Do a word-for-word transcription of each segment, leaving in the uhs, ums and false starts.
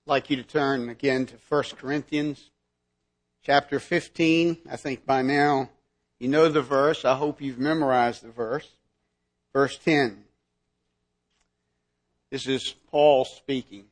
I'd like you to turn again to First Corinthians chapter fifteen. I think by now you know the verse. I hope you've memorized the verse. Verse ten. This is Paul speaking.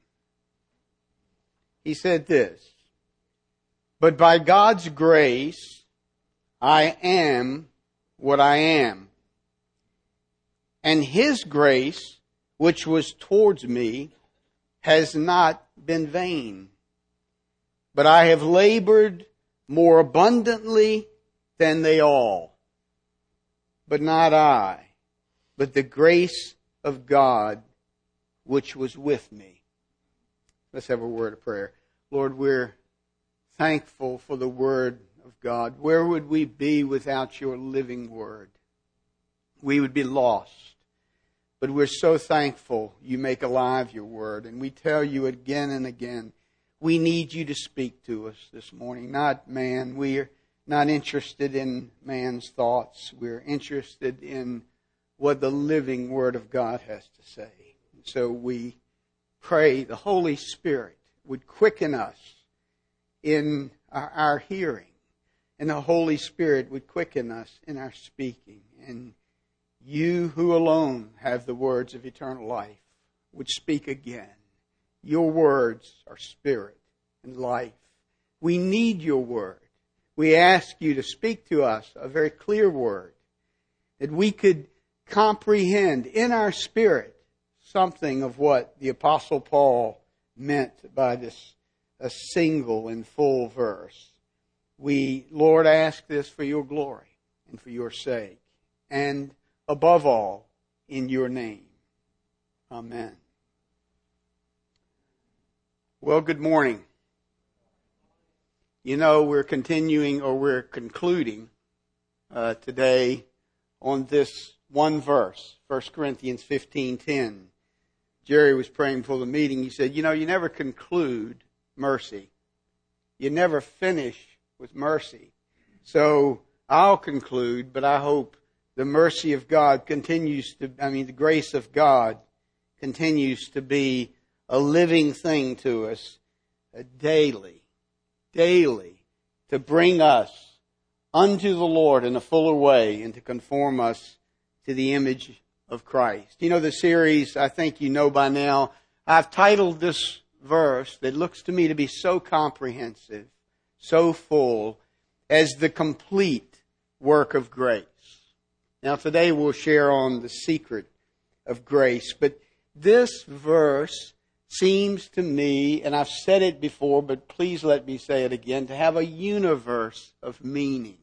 He said this, "But by God's grace I am what I am. And His grace, which was towards me, has not been vain. But I have labored more abundantly than they all. But not I, but the grace of God which was with me." Let's have a word of prayer. Lord, we're thankful for the Word of God. Where would we be without your living Word? We would be lost. But we're so thankful you make alive your Word. And we tell you again and again, we need you to speak to us this morning. Not man. We're not interested in man's thoughts. We're interested in what the living Word of God has to say. So we pray the Holy Spirit would quicken us in our, our hearing. And the Holy Spirit would quicken us in our speaking. And you who alone have the words of eternal life would speak again. Your words are spirit and life. We need your word. We ask you to speak to us a very clear word that we could comprehend in our spirit something of what the Apostle Paul meant by this a single and full verse. We, Lord, ask this for your glory and for your sake. And above all, in your name. Amen. Well, good morning. You know, we're continuing or we're concluding uh, today on this one verse, First Corinthians fifteen ten. Jerry was praying before the meeting. He said, you know, you never conclude mercy. You never finish with mercy. So I'll conclude, but I hope the mercy of God continues to, I mean, the grace of God continues to be a living thing to us uh, daily, daily, to bring us unto the Lord in a fuller way and to conform us to the image of Christ. You know the series, I think you know by now, I've titled this verse that looks to me to be so comprehensive, so full, as the complete work of grace. Now today we'll share on the secret of grace, but this verse seems to me, and I've said it before, but please let me say it again, to have a universe of meaning.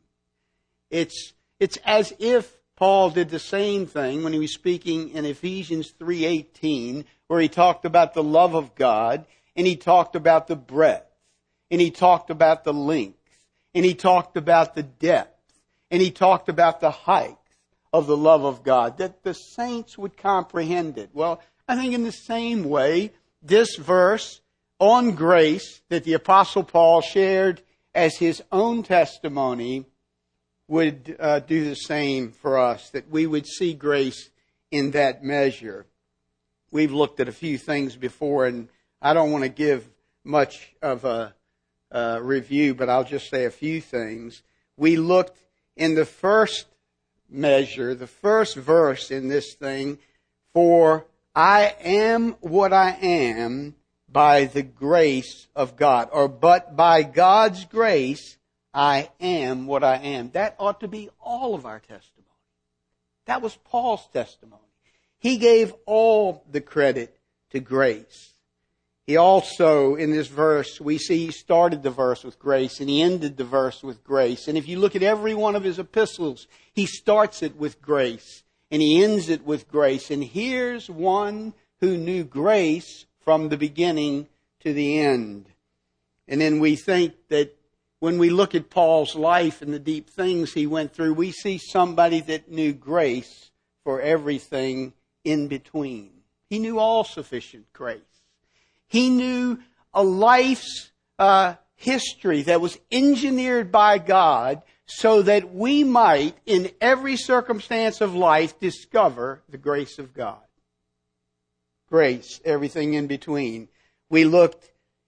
It's, it's as if Paul did the same thing when he was speaking in Ephesians three eighteen, where he talked about the love of God, and he talked about the breadth, and he talked about the length, and he talked about the depth, and he talked about the height of the love of God, that the saints would comprehend it. Well, I think in the same way, this verse on grace that the Apostle Paul shared as his own testimony would uh, do the same for us, that we would see grace in that measure. We've looked at a few things before, and I don't want to give much of a, a review, but I'll just say a few things. We looked in the first measure, the first verse in this thing, for I am what I am by the grace of God, or but by God's grace I am what I am. That ought to be all of our testimony. That was Paul's testimony. He gave all the credit to grace. He also, in this verse, we see he started the verse with grace and he ended the verse with grace. And if you look at every one of his epistles, he starts it with grace and he ends it with grace. And here's one who knew grace from the beginning to the end. And then we think that when we look at Paul's life and the deep things he went through, we see somebody that knew grace for everything in between. He knew all sufficient grace. He knew a life's uh, history that was engineered by God so that we might, in every circumstance of life, discover the grace of God. Grace, everything in between. We looked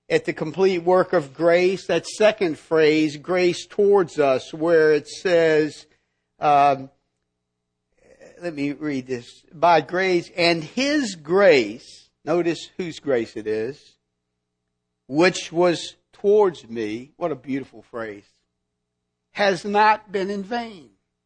at the complete work of grace, that second phrase, grace towards us, where it says, um, let me read this. By grace, and His grace, notice whose grace it is, which was towards me, what a beautiful phrase, has not been in vain.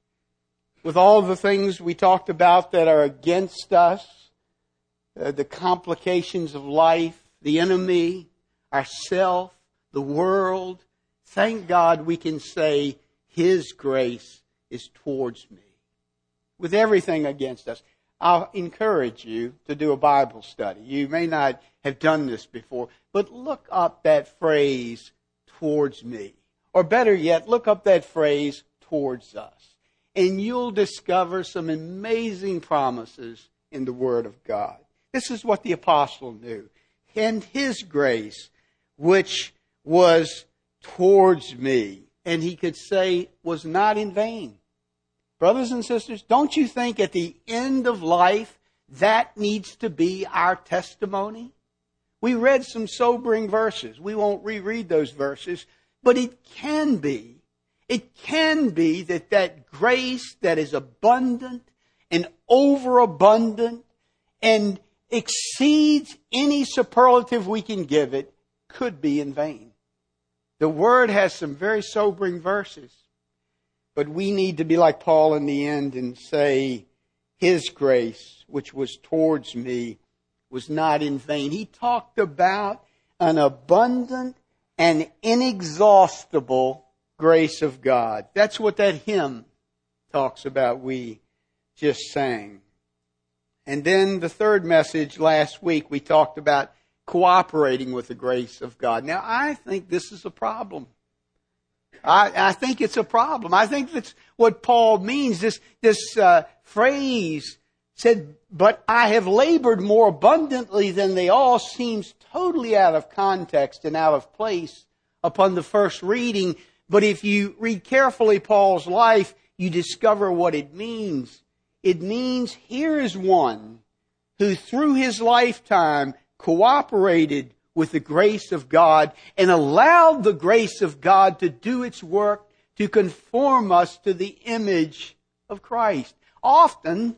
With all the things we talked about that are against us, uh, the complications of life, the enemy, ourself, the world, thank God we can say His grace is towards me. With everything against us. I'll encourage you to do a Bible study. You may not have done this before, but look up that phrase, towards me. Or better yet, look up that phrase, towards us. And you'll discover some amazing promises in the Word of God. This is what the apostle knew. And His grace, which was towards me, and he could say was not in vain. Brothers and sisters, don't you think at the end of life that needs to be our testimony? We read some sobering verses. We won't reread those verses, but it can be. It can be that that grace that is abundant and overabundant and exceeds any superlative we can give it could be in vain. The Word has some very sobering verses. But we need to be like Paul in the end and say, His grace, which was towards me, was not in vain. He talked about an abundant and inexhaustible grace of God. That's what that hymn talks about we just sang. And then the third message last week, we talked about cooperating with the grace of God. Now, I think this is a problem. I, I think it's a problem. I think that's what Paul means. This, this uh, phrase said, but I have labored more abundantly than they all, seems totally out of context and out of place upon the first reading. But if you read carefully Paul's life, you discover what it means. It means here is one who through his lifetime cooperated with the grace of God and allowed the grace of God to do its work to conform us to the image of Christ. Often,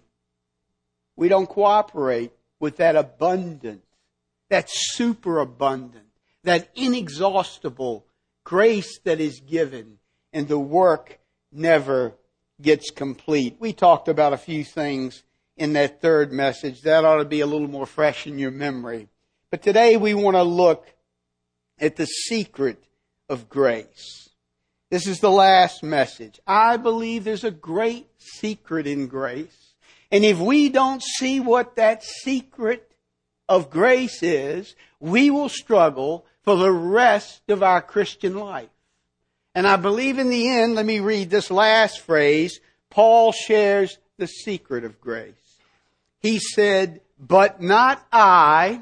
we don't cooperate with that abundant, that superabundant, that inexhaustible grace that is given, and the work never gets complete. We talked about a few things in that third message. That ought to be a little more fresh in your memory. But today we want to look at the secret of grace. This is the last message. I believe there's a great secret in grace. And if we don't see what that secret of grace is, we will struggle for the rest of our Christian life. And I believe in the end, let me read this last phrase. Paul shares the secret of grace. He said, but not I,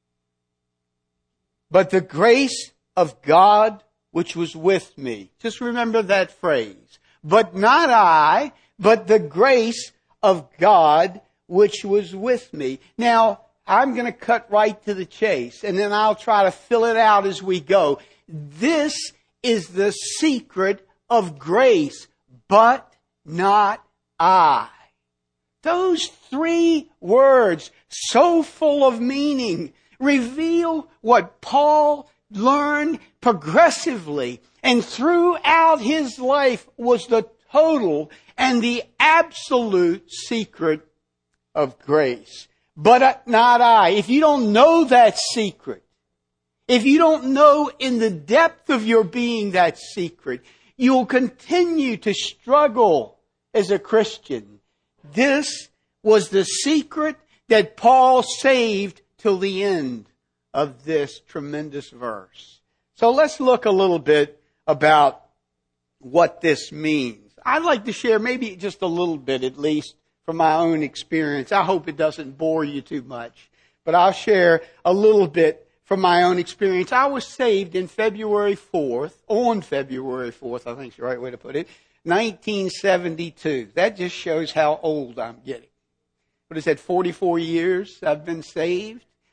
but the grace of God which was with me. Just remember that phrase. But not I, but the grace of God which was with me. Now, I'm going to cut right to the chase, and then I'll try to fill it out as we go. This is the secret of grace, but not I. Those three words, so full of meaning, reveal what Paul learned progressively and throughout his life was the total and the absolute secret of grace. But not I. If you don't know that secret, if you don't know in the depth of your being that secret, you'll continue to struggle as a Christian. This was the secret that Paul saved till the end of this tremendous verse. So let's look a little bit about what this means. I'd like to share maybe just a little bit, at least, from my own experience. I hope it doesn't bore you too much, but I'll share a little bit from my own experience. I was saved in February fourth, on February fourth, I think is the right way to put it, nineteen seventy-two. That just shows how old I'm getting. What is that, forty-four years I've been saved?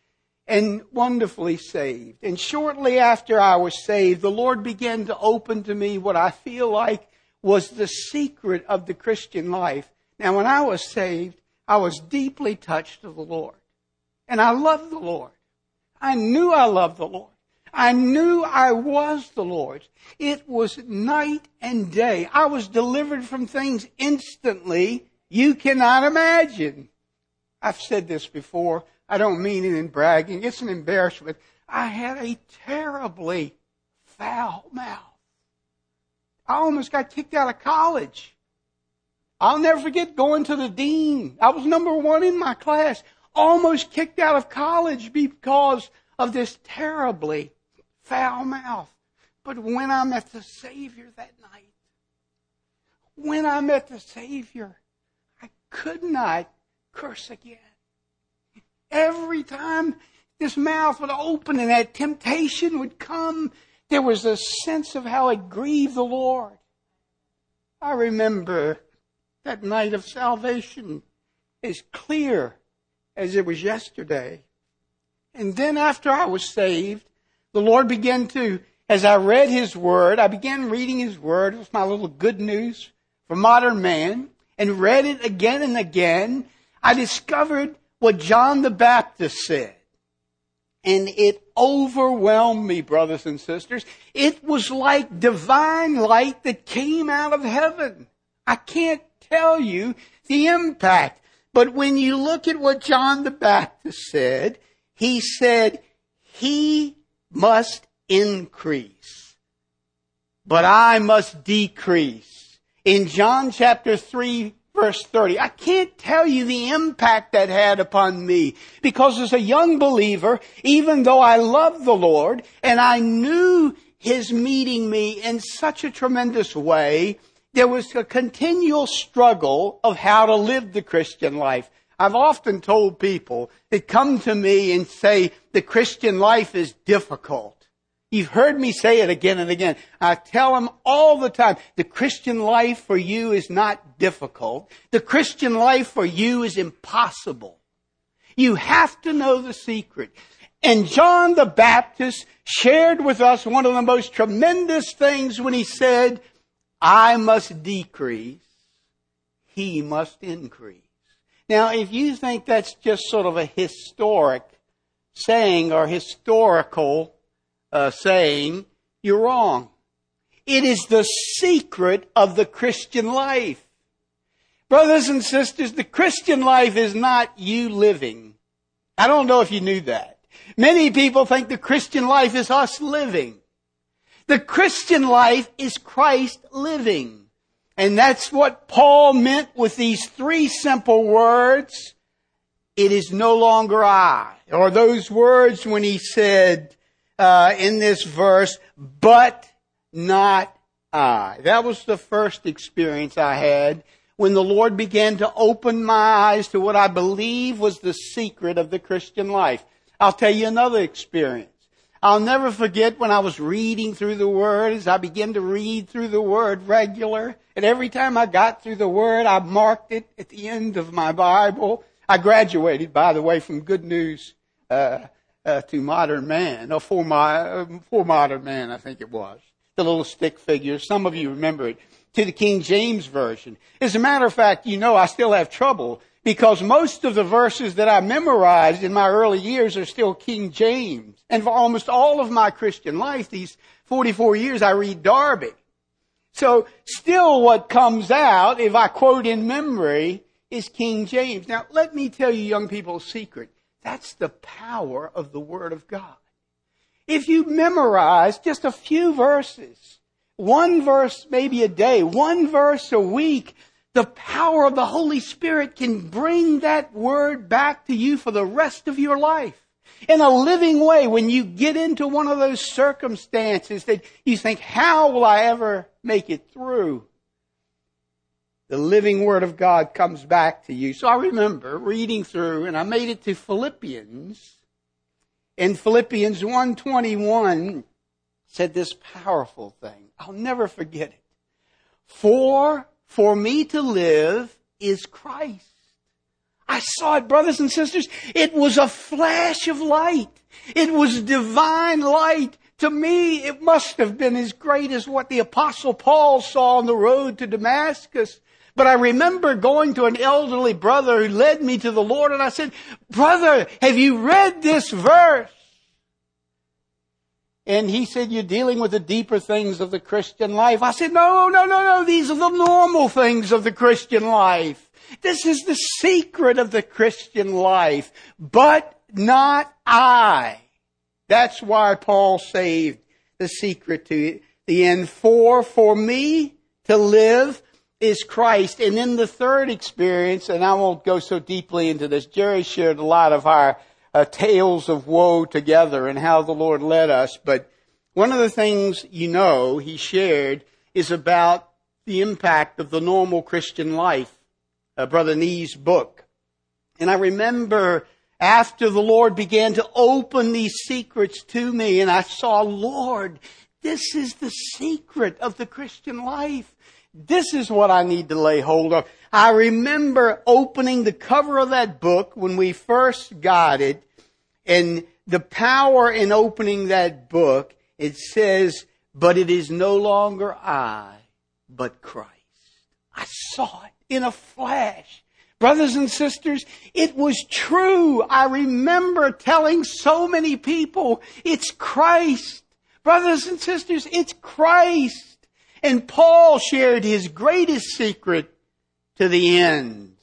and wonderfully saved. And shortly after I was saved, the Lord began to open to me what I feel like was the secret of the Christian life. Now, when I was saved, I was deeply touched of the Lord. And I loved the Lord. I knew I loved the Lord. I knew I was the Lord's. It was night and day. I was delivered from things instantly you cannot imagine. I've said this before. I don't mean it in bragging. It's an embarrassment. I had a terribly foul mouth. I almost got kicked out of college. I'll never forget going to the dean. I was number one in my class. Almost kicked out of college because of this terribly foul mouth. But when I met the Savior that night, when I met the Savior, I could not curse again. Every time this mouth would open and that temptation would come, there was a sense of how it grieved the Lord. I remember that night of salvation as clear as it was yesterday. And then after I was saved, the Lord began to, as I read His Word, I began reading His Word. It was my little good news for modern man, and read it again and again. I discovered what John the Baptist said. And it overwhelmed me, brothers and sisters. It was like divine light that came out of heaven. I can't tell you the impact. But when you look at what John the Baptist said, he said, He must increase, but I must decrease. In John chapter three, verse thirty, I can't tell you the impact that had upon me, because as a young believer, even though I loved the Lord and I knew His meeting me in such a tremendous way, there was a continual struggle of how to live the Christian life. I've often told people that come to me and say the Christian life is difficult. You've heard me say it again and again. I tell them all the time, the Christian life for you is not difficult. The Christian life for you is impossible. You have to know the secret. And John the Baptist shared with us one of the most tremendous things when he said, I must decrease, He must increase. Now, if you think that's just sort of a historic saying or historical uh, saying, you're wrong. It is the secret of the Christian life. Brothers and sisters, the Christian life is not you living. I don't know if you knew that. Many people think the Christian life is us living. The Christian life is Christ living. And that's what Paul meant with these three simple words. It is no longer I. Or those words when he said uh, in this verse, but not I. That was the first experience I had when the Lord began to open my eyes to what I believe was the secret of the Christian life. I'll tell you another experience. I'll never forget when I was reading through the Word, as I began to read through the Word regular. And every time I got through the Word, I marked it at the end of my Bible. I graduated, by the way, from Good News uh, uh, to Modern Man, or for, my, uh, for Modern Man, I think it was. The little stick figures. Some of you remember it. To the King James Version. As a matter of fact, you know I still have trouble, because most of the verses that I memorized in my early years are still King James. And for almost all of my Christian life, these forty-four years, I read Darby. So still what comes out, if I quote in memory, is King James. Now, let me tell you, young people, a secret. That's the power of the Word of God. If you memorize just a few verses, one verse maybe a day, one verse a week, the power of the Holy Spirit can bring that Word back to you for the rest of your life. In a living way, when you get into one of those circumstances that you think, how will I ever make it through? The living Word of God comes back to you. So I remember reading through, and I made it to Philippians. In Philippians one twenty-one, said this powerful thing. I'll never forget it. For, for me to live is Christ. I saw it, brothers and sisters. It was a flash of light. It was divine light. To me, it must have been as great as what the Apostle Paul saw on the road to Damascus. But I remember going to an elderly brother who led me to the Lord, and I said, "Brother, have you read this verse?" And he said, "You're dealing with the deeper things of the Christian life." I said, no, no, no, no. These are the normal things of the Christian life. This is the secret of the Christian life. But not I. That's why Paul saved the secret to the end. For, for me to live is Christ. And in the third experience, and I won't go so deeply into this, Jerry shared a lot of our Uh, tales of woe together and how the Lord led us. But one of the things, you know, he shared is about the impact of the normal Christian life, uh, Brother Nee's book. And I remember after the Lord began to open these secrets to me, and I saw, Lord, this is the secret of the Christian life. This is what I need to lay hold of. I remember opening the cover of that book when we first got it, and the power in opening that book, it says, "But it is no longer I, but Christ." I saw it in a flash. Brothers and sisters, it was true. I remember telling so many people, it's Christ. Brothers and sisters, it's Christ. And Paul shared his greatest secret to the end.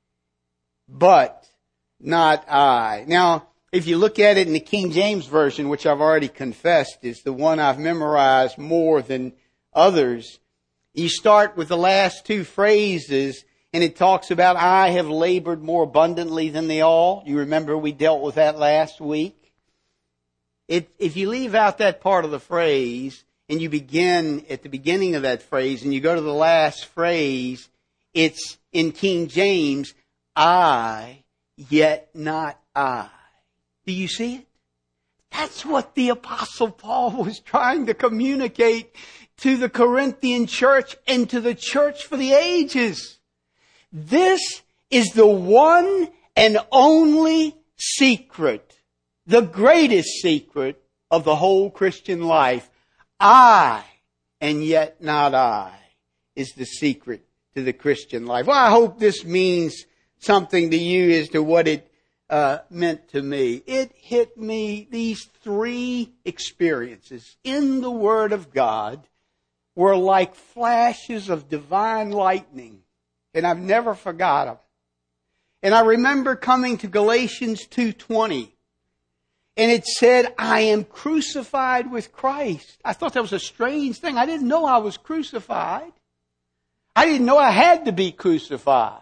But not I. Now, if you look at it in the King James Version, which I've already confessed is the one I've memorized more than others, you start with the last two phrases, and it talks about, "I have labored more abundantly than they all." You remember we dealt with that last week. It, if you leave out that part of the phrase, and you begin at the beginning of that phrase, and you go to the last phrase, it's in King James, "I, yet not I." Do you see it? That's what the Apostle Paul was trying to communicate to the Corinthian church and to the church for the ages. This is the one and only secret, the greatest secret of the whole Christian life. I, and yet not I, is the secret to the Christian life. Well, I hope this means something to you as to what it uh, meant to me. It hit me, these three experiences in the Word of God were like flashes of divine lightning, and I've never forgot them. And I remember coming to Galatians two twenty. And it said, "I am crucified with Christ." I thought that was a strange thing. I didn't know I was crucified. I didn't know I had to be crucified.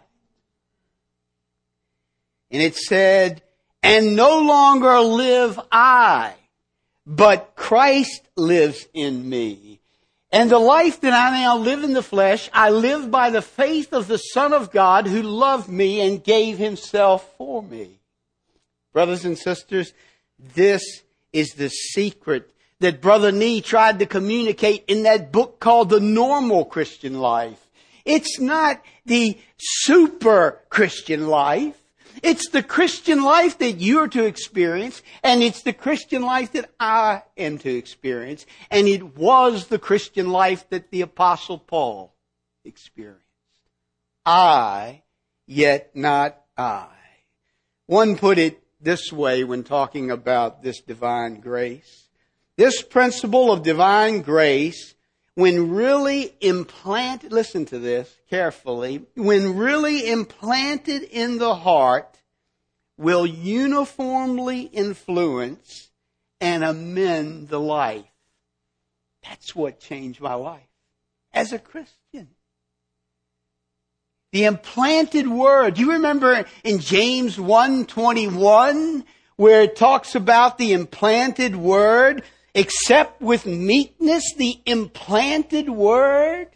And it said, "And no longer live I, but Christ lives in me. And the life that I now live in the flesh, I live by the faith of the Son of God who loved me and gave himself for me." Brothers and sisters, this is the secret that Brother Nee tried to communicate in that book called The Normal Christian Life. It's not the super Christian life. It's the Christian life that you're to experience, and it's the Christian life that I am to experience. And it was the Christian life that the Apostle Paul experienced. I, yet not I. One put it this way when talking about this divine grace. This principle of divine grace, when really implanted, listen to this carefully, when really implanted in the heart, will uniformly influence and amend the life. That's what changed my life as a Christian. The implanted word. Do you remember in James one twenty-one where it talks about the implanted word? Accept with meekness the implanted word.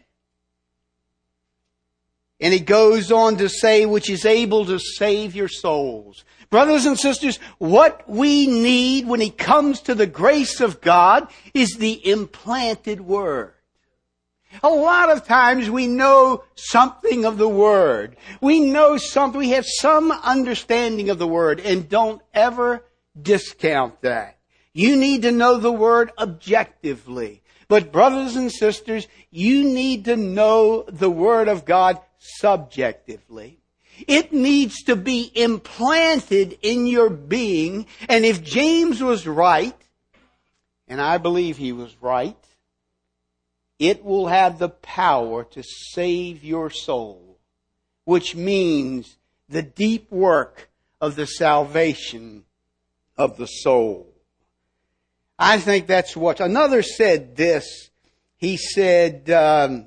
And it goes on to say, which is able to save your souls. Brothers and sisters, what we need when it comes to the grace of God is the implanted word. A lot of times we know something of the Word. We know something, we have some understanding of the Word, and don't ever discount that. You need to know the Word objectively. But brothers and sisters, you need to know the Word of God subjectively. It needs to be implanted in your being. And if James was right, and I believe he was right, it will have the power to save your soul, which means the deep work of the salvation of the soul. I think that's what... Another said this. He said, um,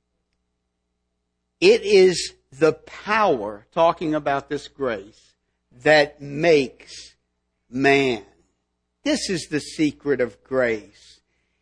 it is the power, talking about this grace, that makes man. This is the secret of grace.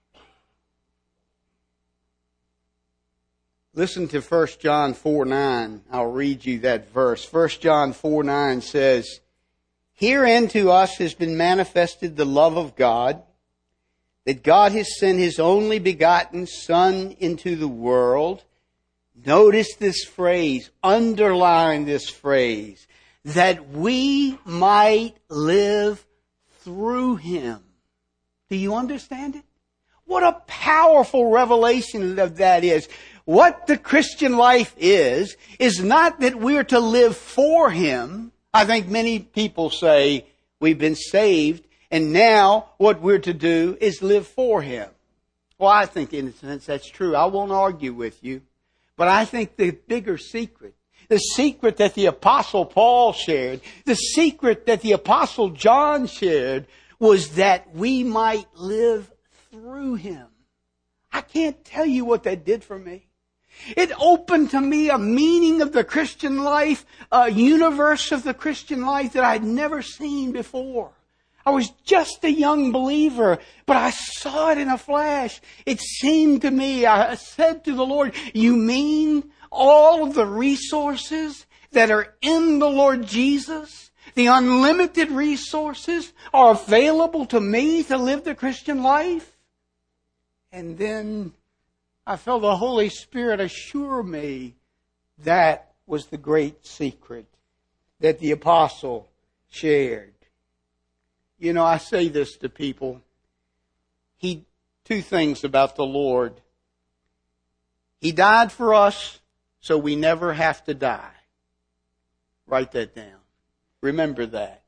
Listen to First John four nine. I'll read you that verse. First John four nine says, "Herein to us has been manifested the love of God, that God has sent His only begotten Son into the world." Notice this phrase, underline this phrase, that we might live through Him. Do you understand it? What a powerful revelation of that is. What the Christian life is, is not that we're to live for Him. I think many people say we've been saved and now what we're to do is live for Him. Well, I think in a sense that's true. I won't argue with you. But I think the bigger secret, the secret that the Apostle Paul shared, the secret that the Apostle John shared, was that we might live through Him. I can't tell you what that did for me. It opened to me a meaning of the Christian life, a universe of the Christian life that I'd never seen before. I was just a young believer, but I saw it in a flash. It seemed to me, I said to the Lord, "You mean all of the resources that are in the Lord Jesus, the unlimited resources, are available to me to live the Christian life?" And then I felt the Holy Spirit assure me that was the great secret that the apostle shared. You know, I say this to people. He, two things about the Lord. He died for us so we never have to die. Write that down. Remember that.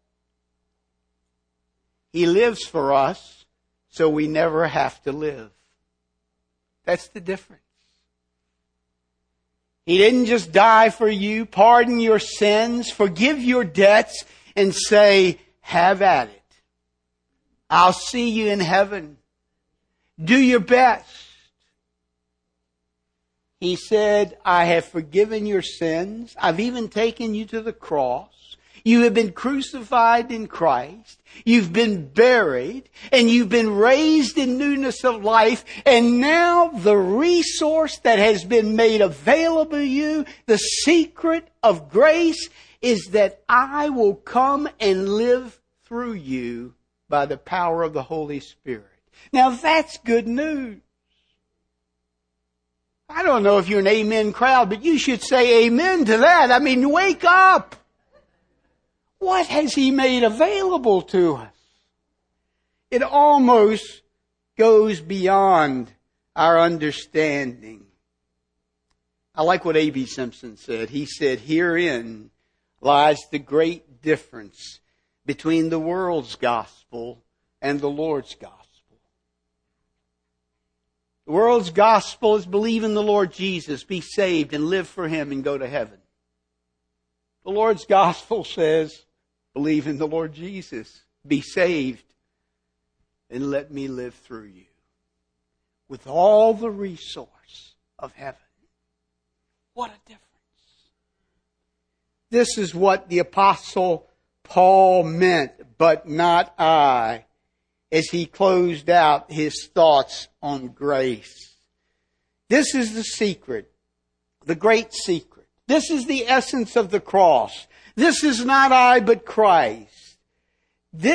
He lives for us so we never have to live. That's the difference. He didn't just die for you, pardon your sins, forgive your debts, and say, "Have at it. I'll see you in heaven. Do your best." He said, "I have forgiven your sins. I've even taken you to the cross. You have been crucified in Christ. You've been buried. And you've been raised in newness of life. And now the resource that has been made available to you, the secret of grace, is that I will come and live through you by the power of the Holy Spirit." Now that's good news. I don't know if you're an amen crowd, but you should say amen to that. I mean, wake up. What has He made available to us? It almost goes beyond our understanding. I like what A B Simpson said. He said, "Herein lies the great difference between the world's gospel and the Lord's gospel. The world's gospel is believe in the Lord Jesus, be saved, and live for Him and go to heaven. The Lord's gospel says, believe in the Lord Jesus, be saved, and let me live through you with all the resource of heaven." What a difference. This is what the Apostle Paul meant, but not I, as he closed out his thoughts on grace. This is the secret, the great secret. This is the essence of the cross. This is not I, but Christ. This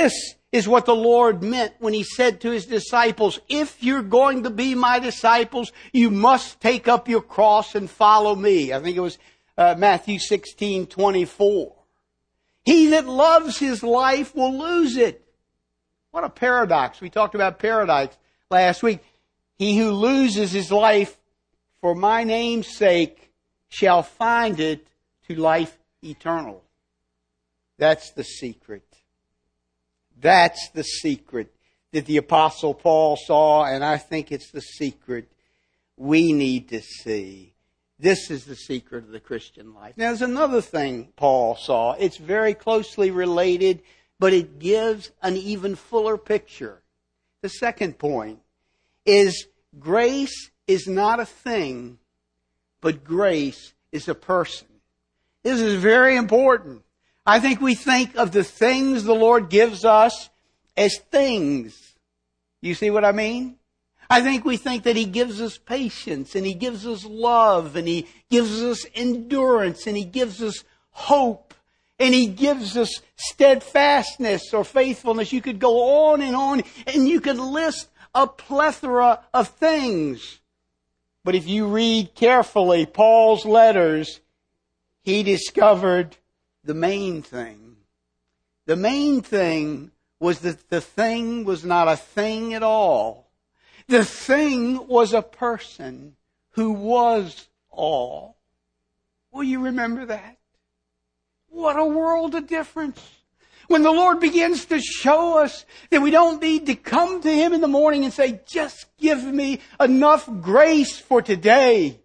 is what the Lord meant when He said to His disciples, if you're going to be my disciples, you must take up your cross and follow me. I think it was uh, Matthew sixteen twenty-four. He that loves his life will lose it. What a paradox. We talked about paradox last week. He who loses his life for my name's sake shall find it to life eternal. That's the secret. That's the secret that the Apostle Paul saw, and I think it's the secret we need to see. This is the secret of the Christian life. Now, there's another thing Paul saw. It's very closely related, but it gives an even fuller picture. The second point is grace is not a thing, but grace is a person. This is very important. I think we think of the things the Lord gives us as things. You see what I mean? I think we think that He gives us patience, and He gives us love, and He gives us endurance, and He gives us hope, and He gives us steadfastness or faithfulness. You could go on and on, and you could list a plethora of things. But if you read carefully Paul's letters, he discovered the main thing. The main thing was that the thing was not a thing at all. The thing was a person who was all. Will you remember that? What a world of difference. When the Lord begins to show us that we don't need to come to Him in the morning and say, just give me enough grace for today.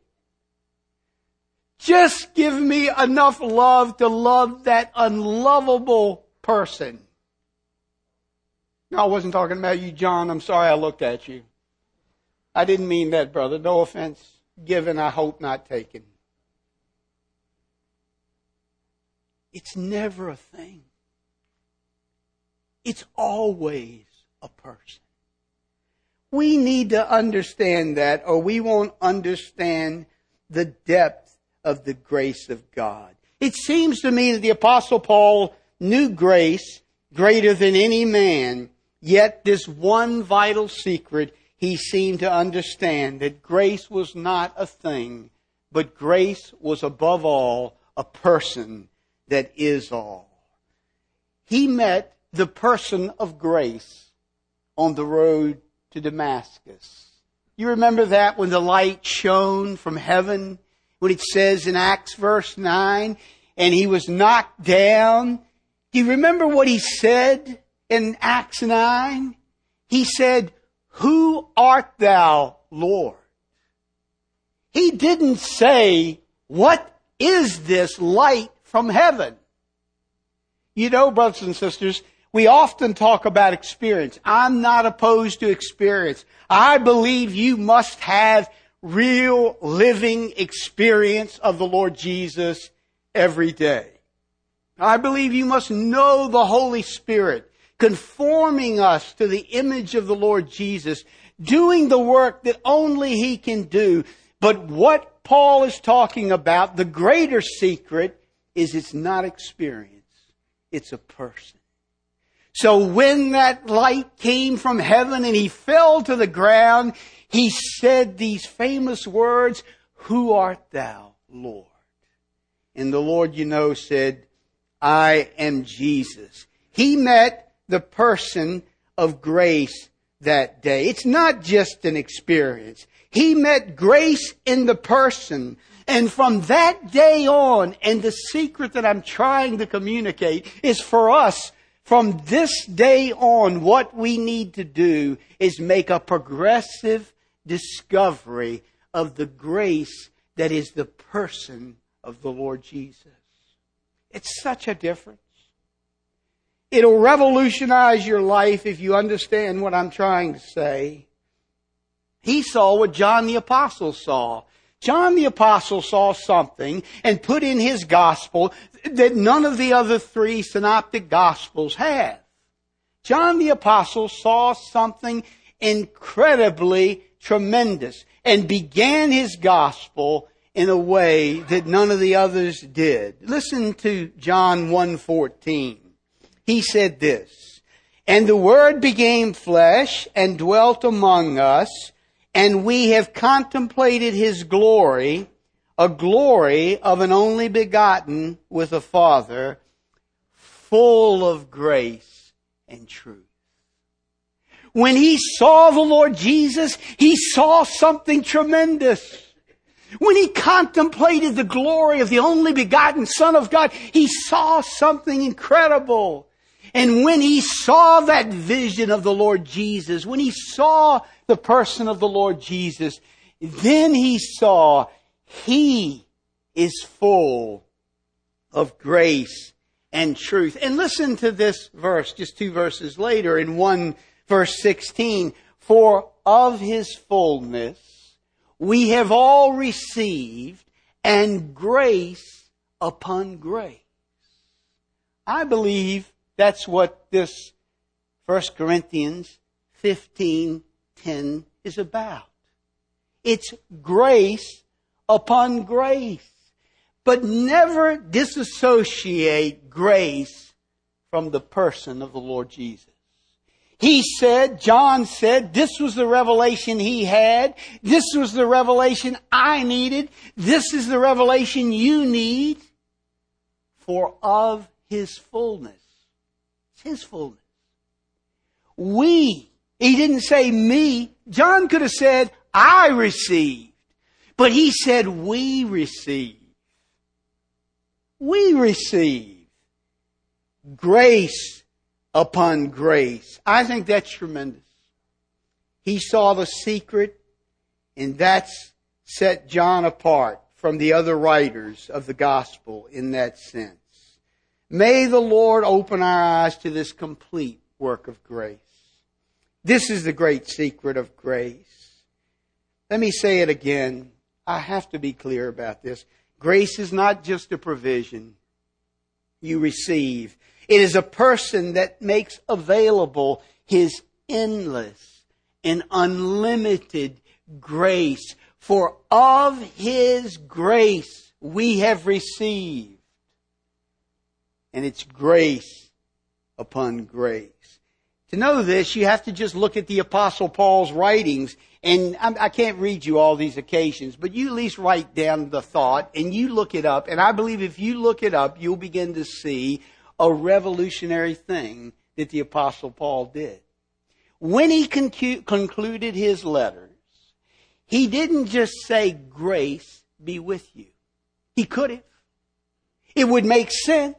Just give me enough love to love that unlovable person. No, I wasn't talking about you, John. I'm sorry I looked at you. I didn't mean that, brother. No offense given, I hope not taken. It's never a thing. It's always a person. We need to understand that, or we won't understand the depth of the grace of God. It seems to me that the Apostle Paul knew grace greater than any man, yet this one vital secret he seemed to understand, that grace was not a thing, but grace was above all a person that is all. He met the person of grace on the road to Damascus. You remember that when the light shone from heaven? When it says in Acts verse nine, and he was knocked down. Do you remember what he said in Acts nine? He said, who art thou, Lord? He didn't say, what is this light from heaven? You know, brothers and sisters, we often talk about experience. I'm not opposed to experience. I believe you must have real living experience of the Lord Jesus every day. I believe you must know the Holy Spirit conforming us to the image of the Lord Jesus, doing the work that only He can do. But what Paul is talking about, the greater secret, is it's not experience. It's a person. So when that light came from heaven and he fell to the ground, he said these famous words, who art thou, Lord? And the Lord, you know, said, I am Jesus. He met the person of grace that day. It's not just an experience. He met grace in the person. And from that day on, and the secret that I'm trying to communicate is for us, from this day on, what we need to do is make a progressive discovery of the grace that is the person of the Lord Jesus. It's such a difference. It'll revolutionize your life if you understand what I'm trying to say. He saw what John the Apostle saw. John the Apostle saw something and put in his gospel that none of the other three synoptic gospels have. John the Apostle saw something incredibly tremendous and began his gospel in a way that none of the others did. Listen to John one fourteen. He said this, And the Word became flesh and dwelt among us, and we have contemplated His glory, a glory of an only begotten with a Father, full of grace and truth. When he saw the Lord Jesus, he saw something tremendous. When he contemplated the glory of the only begotten Son of God, he saw something incredible. And when he saw that vision of the Lord Jesus, when he saw the person of the Lord Jesus, then he saw He is full of grace and truth. And listen to this verse, just two verses later, in one verse sixteen. For of His fullness we have all received, and grace upon grace. I believe that's what this First Corinthians fifteen ten is about. It's grace upon grace. But never disassociate grace from the person of the Lord Jesus. He said, John said, this was the revelation he had. This was the revelation I needed. This is the revelation you need. For of His fullness. It's His fullness. We. He didn't say me. John could have said, I received. But he said, we receive. We receive grace upon grace. I think that's tremendous. He saw the secret, and that's set John apart from the other writers of the gospel in that sense. May the Lord open our eyes to this complete work of grace. This is the great secret of grace. Let me say it again. I have to be clear about this. Grace is not just a provision you receive. It is a person that makes available His endless and unlimited grace. For of His grace we have received. And it's grace upon grace. To know this, you have to just look at the Apostle Paul's writings. And I can't read you all these occasions, but you at least write down the thought and you look it up. And I believe if you look it up, you'll begin to see a revolutionary thing that the Apostle Paul did. When he concu- concluded his letters, he didn't just say, grace be with you. He could have. It would make sense.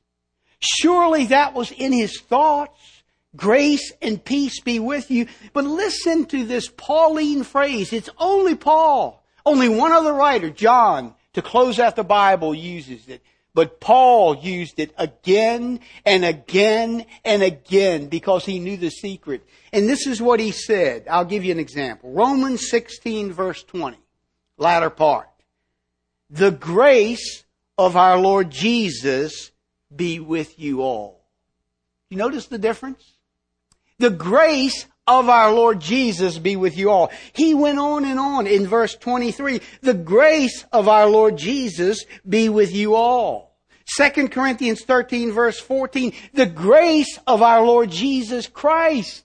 Surely that was in his thoughts. Grace and peace be with you. But listen to this Pauline phrase. It's only Paul. Only one other writer, John, to close out the Bible, uses it. But Paul used it again and again and again because he knew the secret. And this is what he said. I'll give you an example. Romans sixteen verse twenty, latter part. The grace of our Lord Jesus be with you all. You notice the difference? The grace of our Lord Jesus be with you all. He went on and on in verse twenty-three. The grace of our Lord Jesus be with you all. Second Corinthians thirteen verse fourteen. The grace of our Lord Jesus Christ.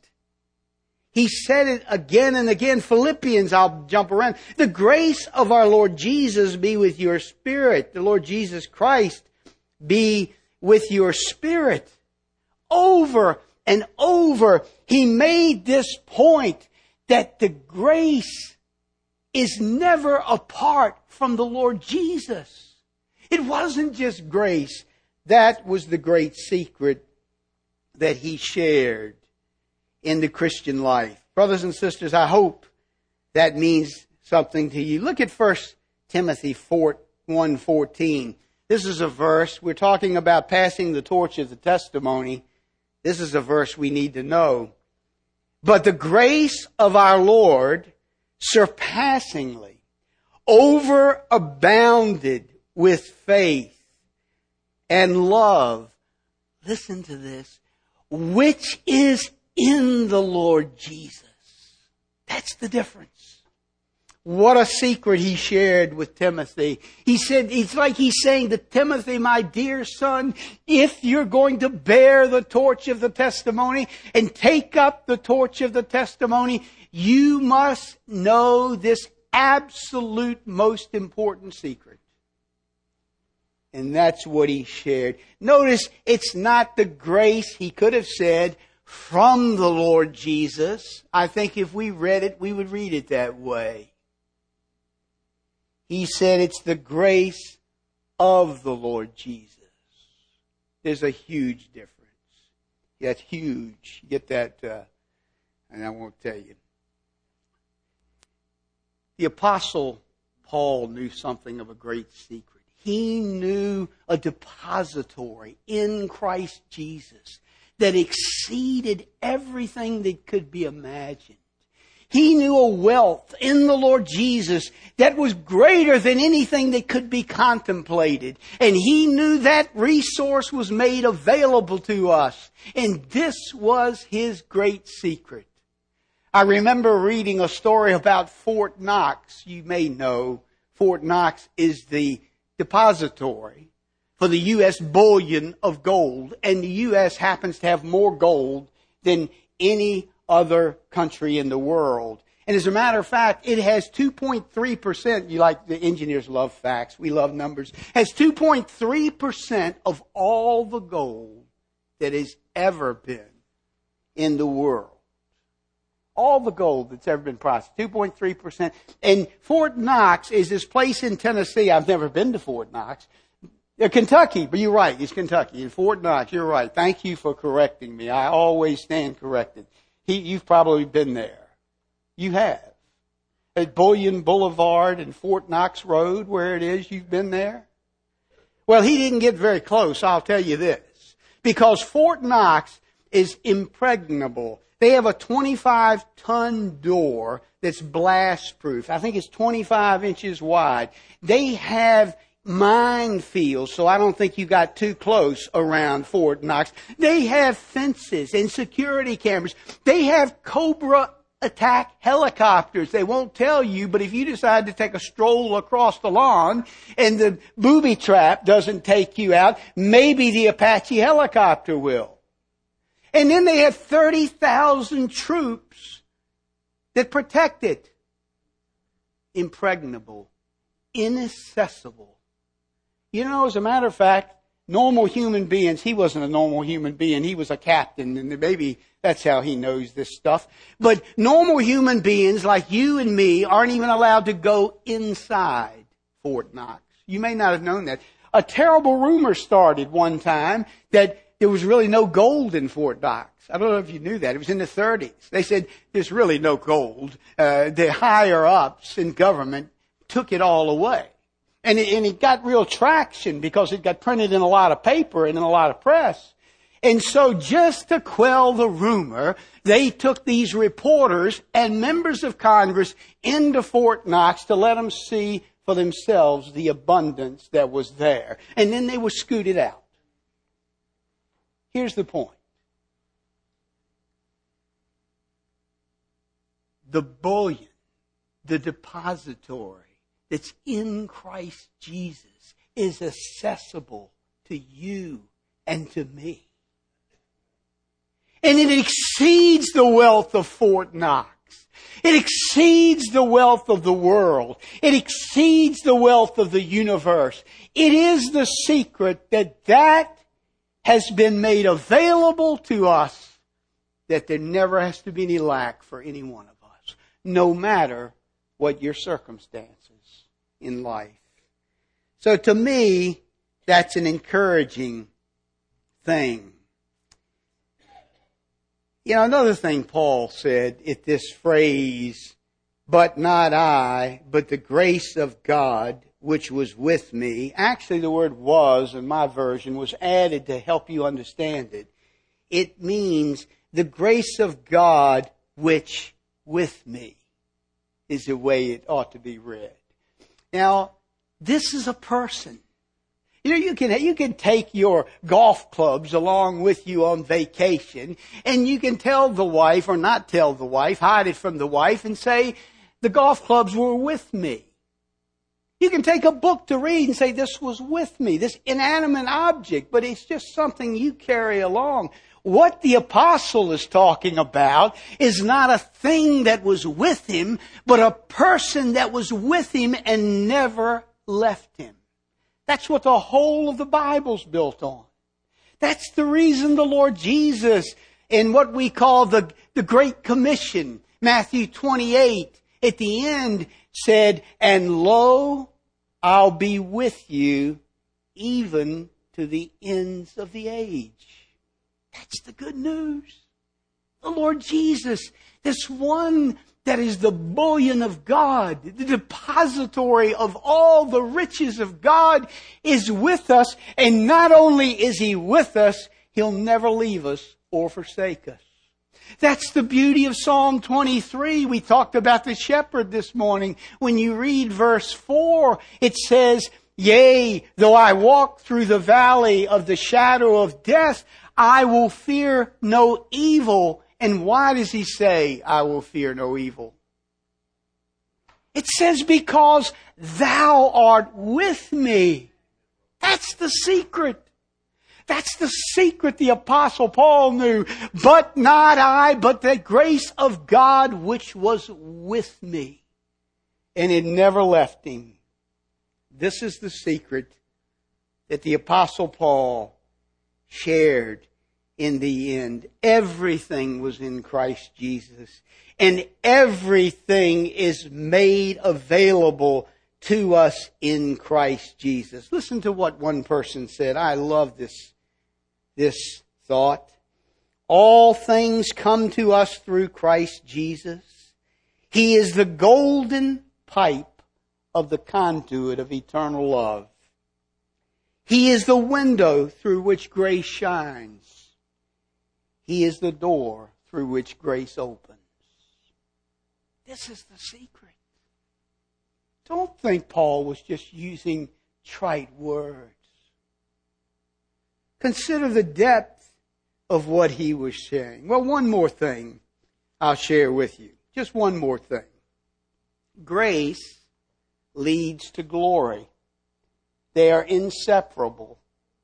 He said it again and again. Philippians, I'll jump around. The grace of our Lord Jesus be with your spirit. The Lord Jesus Christ be with your spirit. Over and over, he made this point that the grace is never apart from the Lord Jesus. It wasn't just grace. That was the great secret that he shared in the Christian life. Brothers and sisters, I hope that means something to you. Look at First Timothy one fourteen. This is a verse. We're talking about passing the torch of the testimony. This is a verse we need to know. But the grace of our Lord surpassingly overabounded with faith and love. Listen to this. Which is in the Lord Jesus. That's the difference. What a secret he shared with Timothy. He said, it's like he's saying to Timothy, my dear son, if you're going to bear the torch of the testimony and take up the torch of the testimony, you must know this absolute most important secret. And that's what he shared. Notice, it's not the grace, he could have said, from the Lord Jesus. I think if we read it, we would read it that way. He said it's the grace of the Lord Jesus. There's a huge difference. That's huge. Get that, uh, and I won't tell you. The Apostle Paul knew something of a great secret. He knew a depository in Christ Jesus that exceeded everything that could be imagined. He knew a wealth in the Lord Jesus that was greater than anything that could be contemplated. And he knew that resource was made available to us. And this was his great secret. I remember reading a story about Fort Knox. You may know Fort Knox is the depository for the U S bullion of gold. And the U S happens to have more gold than any other country in the world. And as a matter of fact, it has two point three percent. You like, the engineers love facts. We love numbers. Has two point three percent of all the gold that has ever been in the world. All the gold that's ever been processed. two point three percent. And Fort Knox is this place in Tennessee. I've never been to Fort Knox. Uh, Kentucky, but you're right. It's Kentucky. In Fort Knox, you're right. Thank you for correcting me. I always stand corrected. He, you've probably been there. You have. At Bullion Boulevard and Fort Knox Road, where it is, you've been there? Well, he didn't get very close, I'll tell you this. Because Fort Knox is impregnable. They have a twenty-five ton door that's blast proof. I think it's twenty-five inches wide. They have minefields, so I don't think you got too close around Fort Knox. They have fences and security cameras. They have Cobra attack helicopters. They won't tell you, but if you decide to take a stroll across the lawn and the booby trap doesn't take you out, maybe the Apache helicopter will. And then they have thirty thousand troops that protect it. Impregnable. Inaccessible. You know, as a matter of fact, normal human beings, he wasn't a normal human being, he was a captain, and maybe that's how he knows this stuff. But normal human beings like you and me aren't even allowed to go inside Fort Knox. You may not have known that. A terrible rumor started one time that there was really no gold in Fort Knox. I don't know if you knew that. It was in the thirties. They said there's really no gold. Uh, the higher ups in government took it all away. And it, and it got real traction because it got printed in a lot of paper and in a lot of press. And so just to quell the rumor, they took these reporters and members of Congress into Fort Knox to let them see for themselves the abundance that was there. And then they were scooted out. Here's the point. The bullion, the depository that's in Christ Jesus is accessible to you and to me. And it exceeds the wealth of Fort Knox. It exceeds the wealth of the world. It exceeds the wealth of the universe. It is the secret that that has been made available to us, that there never has to be any lack for any one of us, no matter what your circumstances in life. So to me, that's an encouraging thing. You know, another thing Paul said at this phrase, but not I, but the grace of God, which was with me. Actually, the word was, in my version, was added to help you understand it. It means the grace of God, which with me, is the way it ought to be read. Now, this is a person. You know, you can, you can take your golf clubs along with you on vacation, and you can tell the wife, or not tell the wife, hide it from the wife and say, the golf clubs were with me. You can take a book to read and say, this was with me, this inanimate object, but it's just something you carry along. What the apostle is talking about is not a thing that was with him, but a person that was with him and never left him. That's what the whole of the Bible's built on. That's the reason the Lord Jesus, in what we call the, the Great Commission, Matthew twenty-eight, at the end said, and lo, I'll be with you even to the ends of the age. That's the good news. The Lord Jesus, this one that is the bullion of God, the depository of all the riches of God, is with us. And not only is He with us, He'll never leave us or forsake us. That's the beauty of Psalm twenty-three. We talked about the shepherd this morning. When you read verse four, it says, yea, though I walk through the valley of the shadow of death, I will fear no evil. And why does he say, I will fear no evil? It says, because thou art with me. That's the secret. That's the secret the Apostle Paul knew. But not I, but the grace of God which was with me. And it never left him. This is the secret that the Apostle Paul shared in the end. Everything was in Christ Jesus. And everything is made available to us in Christ Jesus. Listen to what one person said. I love this, this thought. All things come to us through Christ Jesus. He is the golden pipe of the conduit of eternal love. He is the window through which grace shines. He is the door through which grace opens. This is the secret. Don't think Paul was just using trite words. Consider the depth of what he was saying. Well, one more thing I'll share with you. Just one more thing. Grace leads to glory. They are inseparable.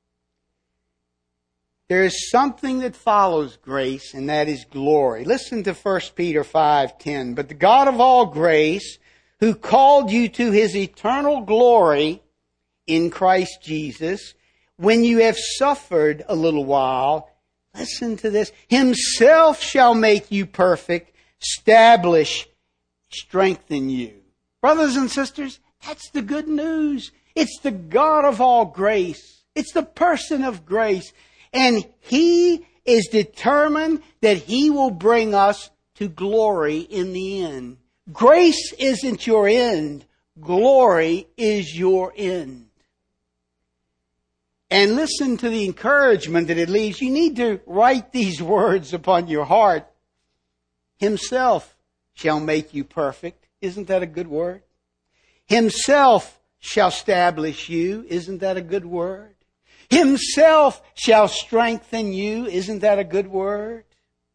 There is something that follows grace, and that is glory. Listen to First Peter five ten. But the God of all grace, who called you to His eternal glory in Christ Jesus, when you have suffered a little while, listen to this, Himself shall make you perfect, establish, strengthen you. Brothers and sisters, that's the good news. It's the God of all grace. It's the person of grace. And He is determined that He will bring us to glory in the end. Grace isn't your end. Glory is your end. And listen to the encouragement that it leaves. You need to write these words upon your heart. Himself shall make you perfect. Isn't that a good word? Himself shall establish you. Isn't that a good word? Himself shall strengthen you. Isn't that a good word?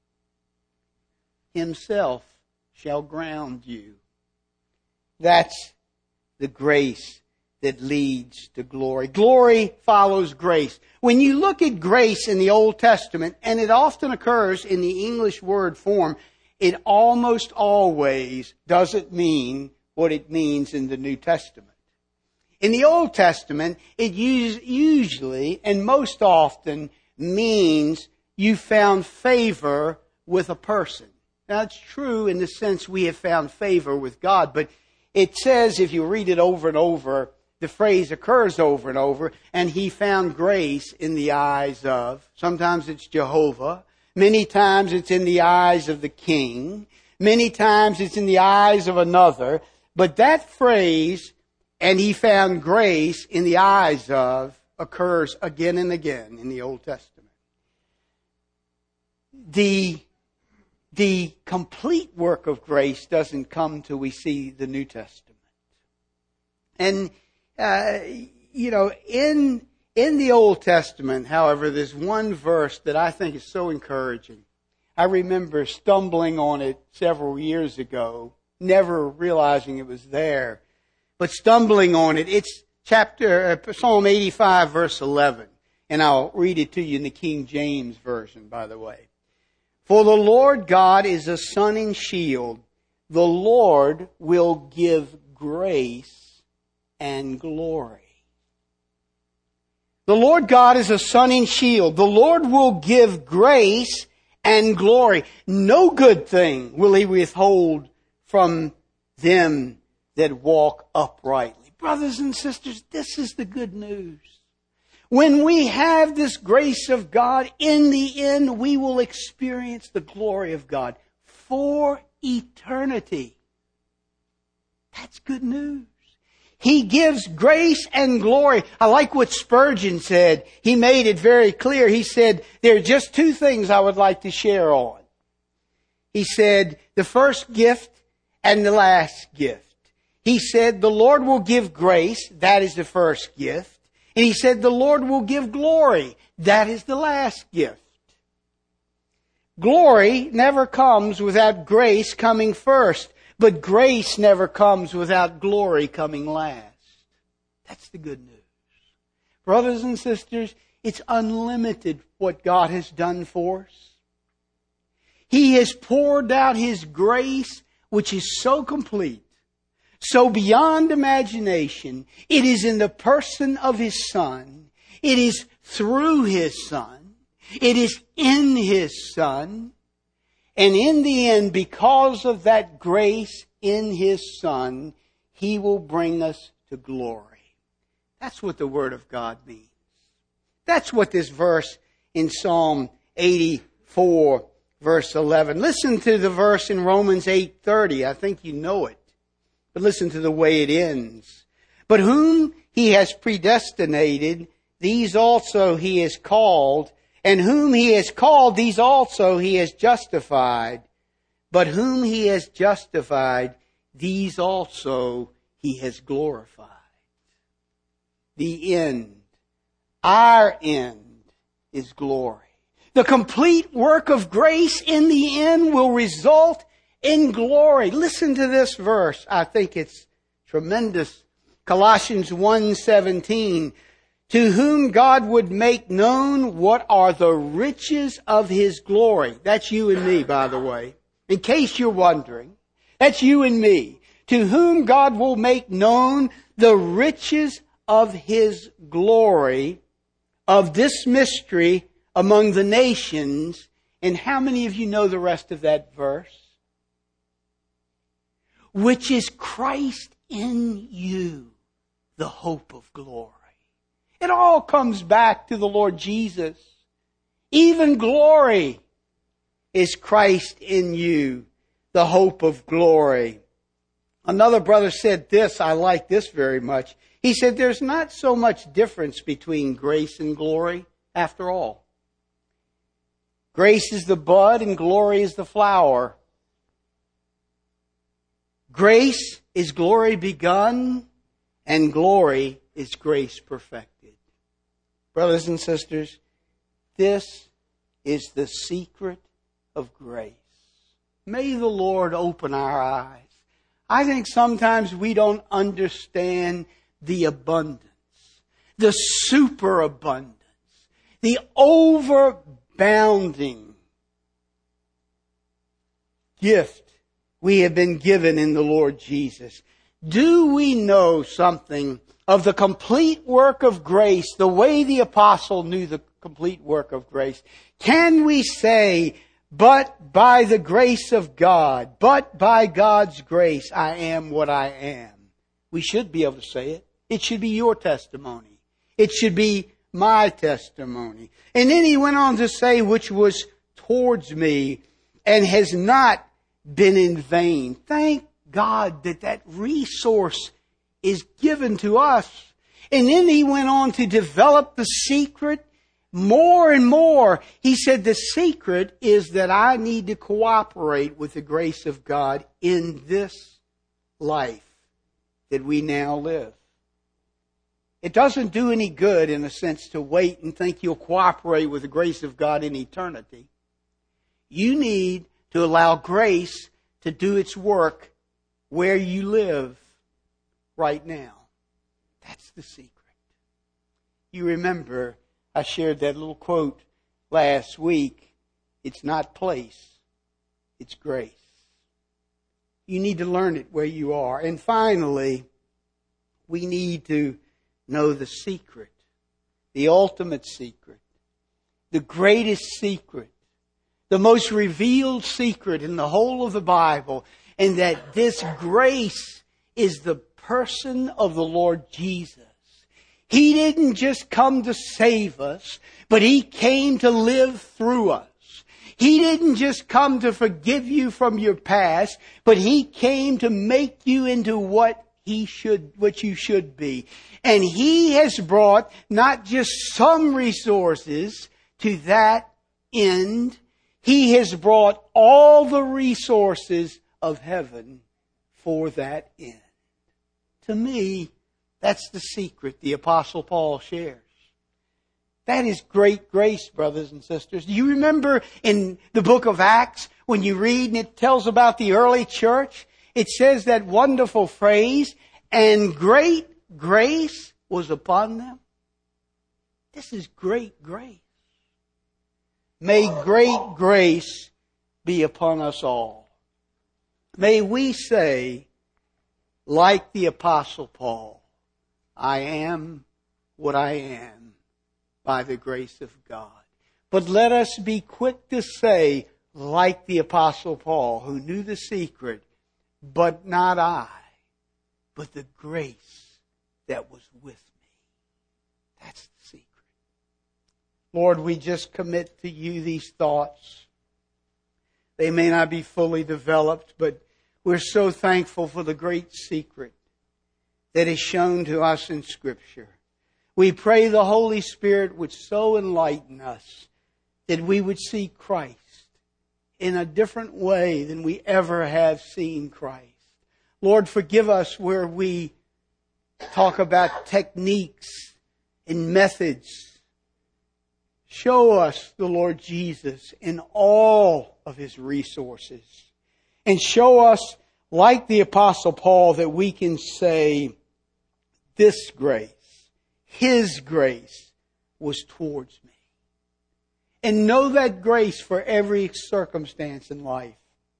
Himself shall ground you. That's the grace that leads to glory. Glory follows grace. When you look at grace in the Old Testament, and it often occurs in the English word form, it almost always doesn't mean what it means in the New Testament. In the Old Testament, it usually and most often means you found favor with a person. Now, it's true in the sense we have found favor with God, but it says, if you read it over and over, the phrase occurs over and over, and He found grace in the eyes of, sometimes it's Jehovah, many times it's in the eyes of the king, many times it's in the eyes of another, but that phrase, and He found grace in the eyes of, occurs again and again in the Old Testament. The, the complete work of grace doesn't come till we see the New Testament. And, uh, you know, in, in the Old Testament, however, there's one verse that I think is so encouraging. I remember stumbling on it several years ago never realizing it was there, but stumbling on it. It's chapter uh, Psalm eighty-five, verse eleven. And I'll read it to you in the King James Version, by the way. For the Lord God is a sun and shield. The Lord will give grace and glory. The Lord God is a sun and shield. The Lord will give grace and glory. No good thing will He withhold from them that walk uprightly. Brothers and sisters, this is the good news. When we have this grace of God, in the end, we will experience the glory of God for eternity. That's good news. He gives grace and glory. I like what Spurgeon said. He made it very clear. He said, there are just two things I would like to share on. He said, the first gift and the last gift. He said, the Lord will give grace. That is the first gift. And He said, the Lord will give glory. That is the last gift. Glory never comes without grace coming first. But grace never comes without glory coming last. That's the good news. Brothers and sisters, it's unlimited what God has done for us. He has poured out His grace, which is so complete, so beyond imagination. It is in the person of His Son. It is through His Son. It is in His Son. And in the end, because of that grace in His Son, He will bring us to glory. That's what the Word of God means. That's what this verse in Psalm eighty-four, verse eleven. Listen to the verse in Romans eight thirty. I think you know it. But listen to the way it ends. But whom He has predestinated, these also He has called. And whom He has called, these also He has justified. But whom He has justified, these also He has glorified. The end, our end, is glory. The complete work of grace in the end will result in glory. Listen to this verse. I think it's tremendous. Colossians one seventeen. To whom God would make known what are the riches of His glory. That's you and me, by the way. In case you're wondering. That's you and me. To whom God will make known the riches of His glory, of this mystery among the nations. And how many of you know the rest of that verse? Which is Christ in you, the hope of glory. It all comes back to the Lord Jesus. Even glory is Christ in you, the hope of glory. Another brother said this, I like this very much. He said, there's not so much difference between grace and glory after all. Grace is the bud and glory is the flower. Grace is glory begun and glory is grace perfected. Brothers and sisters, this is the secret of grace. May the Lord open our eyes. I think sometimes we don't understand the abundance, the superabundance, the overbounding gift we have been given in the Lord Jesus. Do we know something of the complete work of grace, the way the apostle knew the complete work of grace? Can we say, but by the grace of God, but by God's grace, I am what I am? We should be able to say it. It should be your testimony. It should be my testimony. And then he went on to say, which was towards me and has not been in vain. Thank God that that resource is given to us. And then he went on to develop the secret more and more. He said the secret is that I need to cooperate with the grace of God in this life that we now live. It doesn't do any good, in a sense, to wait and think you'll cooperate with the grace of God in eternity. You need to allow grace to do its work where you live right now. That's the secret. You remember I shared that little quote last week. It's not place, it's grace. You need to learn it where you are. And finally, we need to know the secret, the ultimate secret, the greatest secret, the most revealed secret in the whole of the Bible, and that this grace is the person of the Lord Jesus. He didn't just come to save us, but He came to live through us. He didn't just come to forgive you from your past, but He came to make you into what He should, what you should be. And He has brought not just some resources to that end. He has brought all the resources of heaven for that end. To me, that's the secret the Apostle Paul shares. That is great grace, brothers and sisters. Do you remember in the book of Acts, when you read and it tells about the early church, it says that wonderful phrase, and great grace was upon them? This is great grace. May great grace be upon us all. May we say, like the Apostle Paul, I am what I am by the grace of God. But let us be quick to say, like the Apostle Paul, who knew the secret, but not I, but the grace that was with me. That's the secret. Lord, we just commit to you these thoughts. They may not be fully developed, but we're so thankful for the great secret that is shown to us in Scripture. We pray the Holy Spirit would so enlighten us that we would see Christ in a different way than we ever have seen Christ. Lord, forgive us where we talk about techniques and methods. Show us the Lord Jesus in all of His resources. And show us, like the Apostle Paul, that we can say, this grace, His grace, was towards me. And know that grace for every circumstance in life,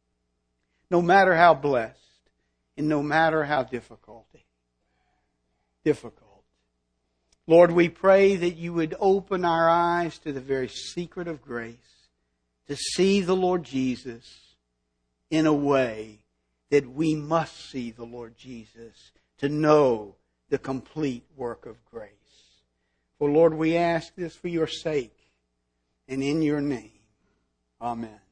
no matter how blessed and no matter how difficult. Difficult. Lord, we pray that you would open our eyes to the very secret of grace, to see the Lord Jesus in a way that we must see the Lord Jesus, to know the complete work of grace. For Lord, we ask this for your sake and in your name. Amen.